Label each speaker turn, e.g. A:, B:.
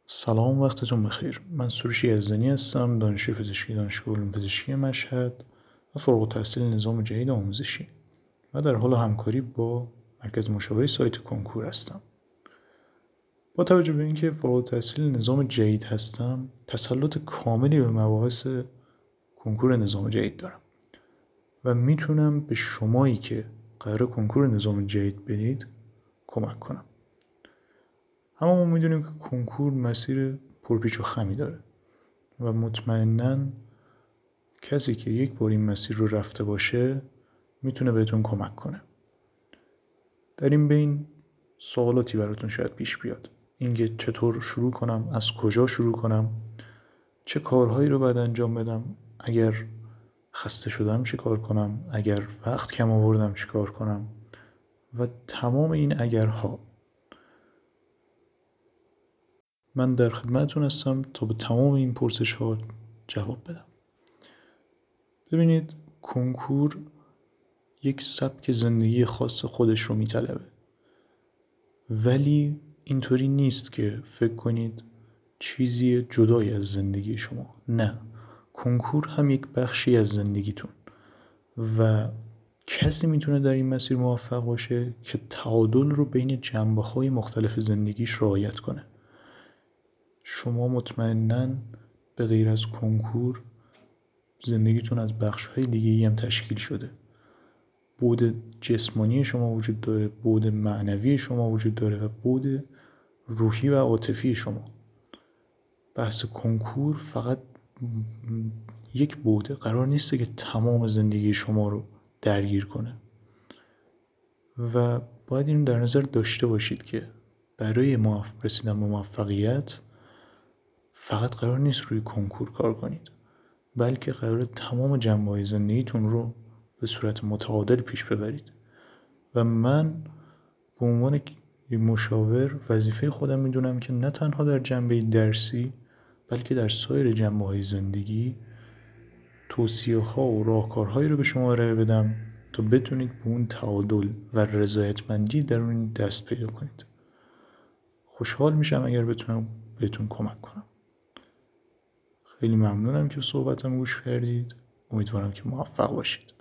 A: سلام، وقتتون بخیر. من سروش یزدانی هستم، دانشجوی پزشکی دانشگاه علوم پزشکی مشهد و فارغ التحصیل نظام جدید آموزشی و در حال همکاری با مرکز مشاوره سایت کنکور هستم. با توجه به اینکه فارغ التحصیل نظام جدید هستم، تسلط کاملی به مباحث کنکور نظام جدید دارم و میتونم به شمایی که قرار کنکور نظام جدید بدید کمک کنم. اما ما میدونیم که کنکور مسیر پرپیچ و خمی داره و مطمئناً کسی که یک بار این مسیر رو رفته باشه میتونه بهتون کمک کنه. در این بین سوالاتی براتون شاید پیش بیاد، اینکه چطور شروع کنم، از کجا شروع کنم، چه کارهایی رو باید انجام بدم، اگر خسته شدم چه کار کنم، اگر وقت کم آوردم چه کار کنم و تمام این اگرها. من در خدمتتون هستم تا به تمام این پرسش ها جواب بدم. ببینید، کنکور یک سبک زندگی خاص خودش رو میطلبه، ولی اینطوری نیست که فکر کنید چیزی جدای از زندگی شما. نه، کنکور هم یک بخشی از زندگیتون و کسی میتونه در این مسیر موفق باشه که تعادل رو بین جنبه‌های مختلف زندگیش رعایت کنه. شما مطمئناً به غیر از کنکور زندگیتون از بخش‌های دیگه‌ای هم تشکیل شده. بعد جسمانی شما وجود داره، بعد معنوی شما وجود داره و بعد روحی و عاطفی شما. بحث کنکور فقط یک بعده، قرار نیست که تمام زندگی شما رو درگیر کنه و باید اینو در نظر داشته باشید که برای رسیدن به موفقیت فقط قرار نیست روی کنکور کار کنید، بلکه قرار تمام جنبه‌های زندگیتون رو به صورت متعادل پیش ببرید. و من به عنوان یک مشاور وظیفه خودم میدونم که نه تنها در جنبه درسی بلکه در سایر جنبه‌های زندگی توصیه‌ها و راهکارهایی رو به شما ارائه بدم تا بتونید به اون تعادل و رضایتمندی درون دست پیدا کنید. خوشحال میشم اگر بتونم بهتون کمک کنم. خیلی ممنونم که صحبتم گوش کردید. امیدوارم که موفق باشید.